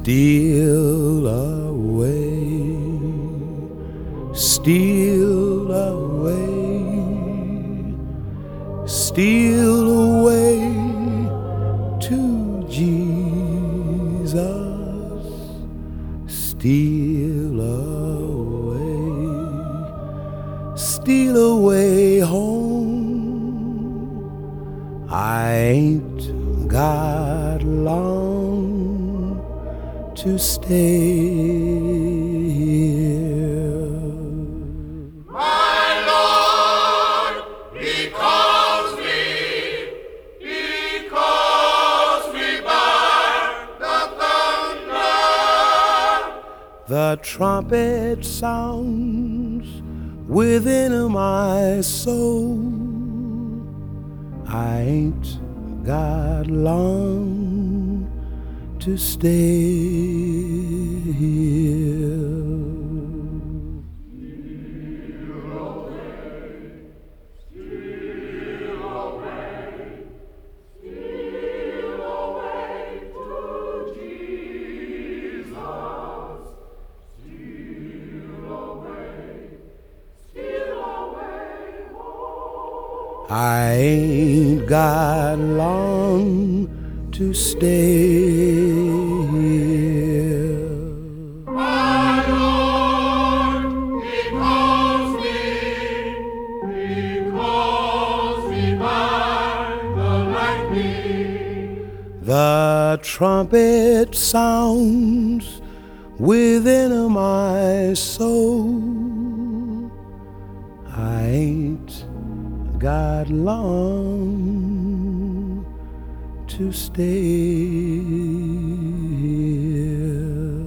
Steal away, steal away, steal away to Jesus. Steal away home. I ain't got long to stay here. My Lord, He calls me by the thunder. The trumpet sounds within my soul. I ain't got long to stay here. I ain't got long to stay here. My Lord, He calls me by the lightning. The trumpet sounds within my soul. I ain't got long to stay here.